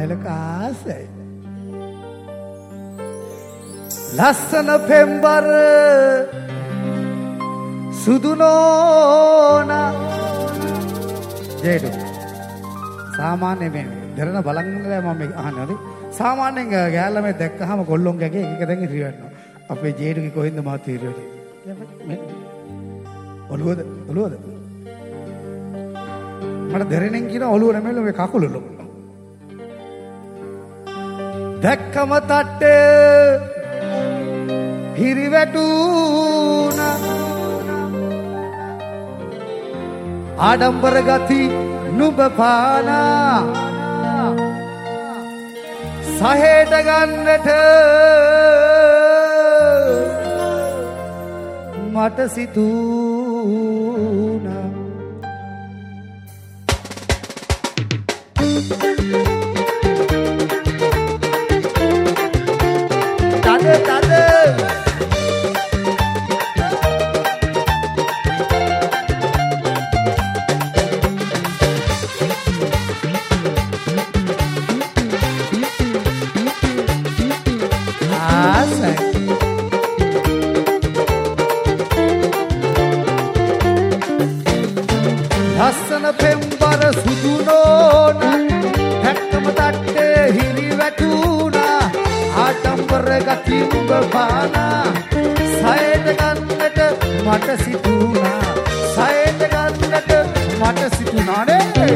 මයිලක ආසයි. ලස්සන පෙම්බර සුදු නෝනා ජේඩු සාමාන්‍ය මේ දරන බලන් ඉඳලා මම අහන්නේ සාමාන්‍යයෙන් ගෑල්ල මේ දැක්කහම කොල්ලොන් ගැගේ එක දැන් ඉරියවෙනවා. අපේ ජේඩුගේ කොහෙන්ද මාත් ඉරියවෙන්නේ. ඔළුවද මට දෙරෙනෙන් කියන ඔළුව නෙමෙයි මේ කකුල ලොකු. දැක්කම තට්ටේ හිරිවැටුණා ආඩම්බර ගති නුඹ පානා සහේට ගන්නට මට සිතුණා. ලස්සන පෙම්බර සුදු නෝනා හැක්කම තට්ටේ හිරි වැටුණා ආඩම්බර ගති නුඹ පානා සයයට ගන්නට මට සිතුණා සයයට ගන්නට මට සිතුණා නේ.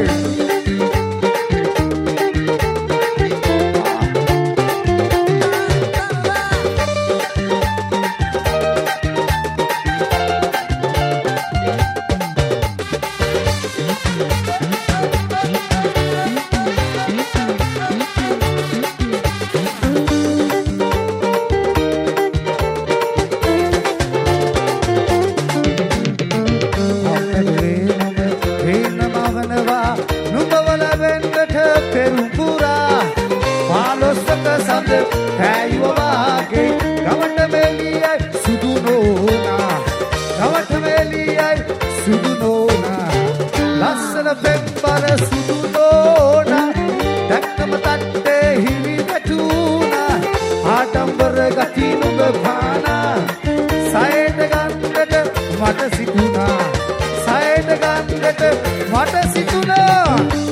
ලස්සන පෙම්බර සුදු නෝනා දැක්කම තට්ටේ හිරි වැටුණා ආඩම්බර ගති නුඹ පානා සයයට ගන්නට මට සිතුණා සයයට ගන්නට මට සිතුණා.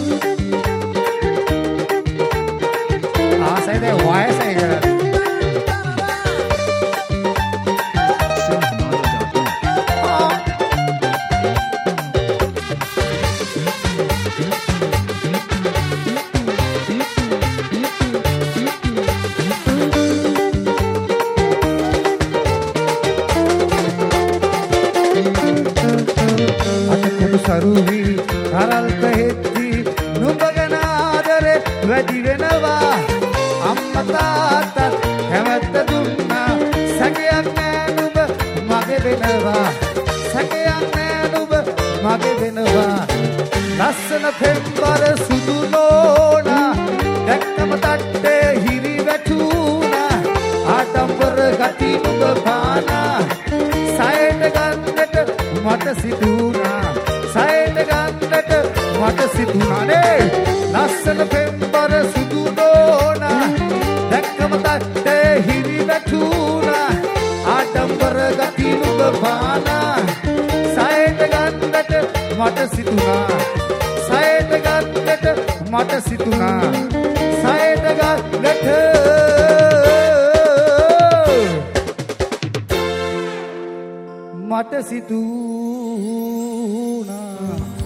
ආසයිද වයසයි කරන්නේ සරුවි කරල් පෙහෙද්දි නුඹ ගැන ආදරේ වැඩි වෙනවා අම්මා තාත්තා හැමත දුන්නා සැකයක් නෑ නුඹ මගේ වෙනවා සැකයක් නෑ නුඹ මගේ වෙනවා. ලස්සන පෙම්බර සුදු නෝනා දැක්කම තට්ටේ හිරි වැටුණා ආඩම්බර ගති නුඹ පානා සයයට ගන්නට මට සිතුණා සයයට ගන්නට මට සිතුණා නේ. ලස්සන පෙම්බර සුදු නෝනා දැක්කම තට්ටේ හිරි වැටුණා ආඩම්බර ගති නුඹ පානා සයයට ගන්නට මට සිතුණා සයයට ගන්නට මට සිතුණා සයයට ගන්නට මට සිතුණා.